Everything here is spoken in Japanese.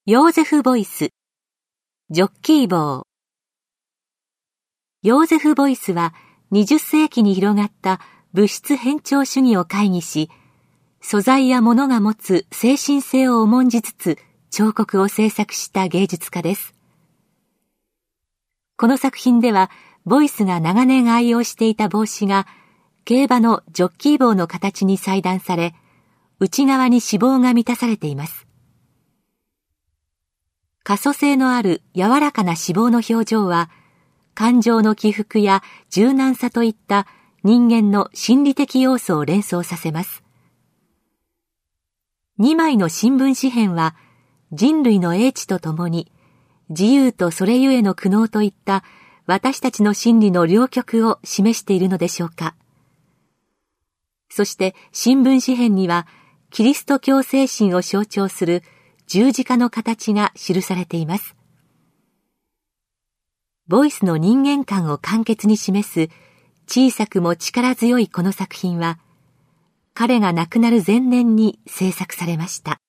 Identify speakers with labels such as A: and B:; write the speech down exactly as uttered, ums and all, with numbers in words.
A: ヨーゼフ・ボイス、ジョッキー帽。ヨーゼフ・ボイスはにじゅっせいきに広がった物質偏重主義を回帰し、素材や物が持つ精神性を重んじつつ彫刻を制作した芸術家です。この作品では、ボイスが長年愛用していた帽子が競馬のジョッキー帽の形に裁断され、内側に脂肪が満たされています。可塑性のある柔らかな脂肪の表情は、感情の起伏や柔軟さといった人間の心理的要素を連想させます。にまいの新聞紙片は、人類の英知とともに、自由とそれゆえの苦悩といった私たちの心理の両極を示しているのでしょうか。そして新聞紙片には、キリスト教精神を象徴する十字架の形が記されています。ボイスの人間観を簡潔に示す小さくも力強いこの作品は、彼が亡くなる前年に制作されました。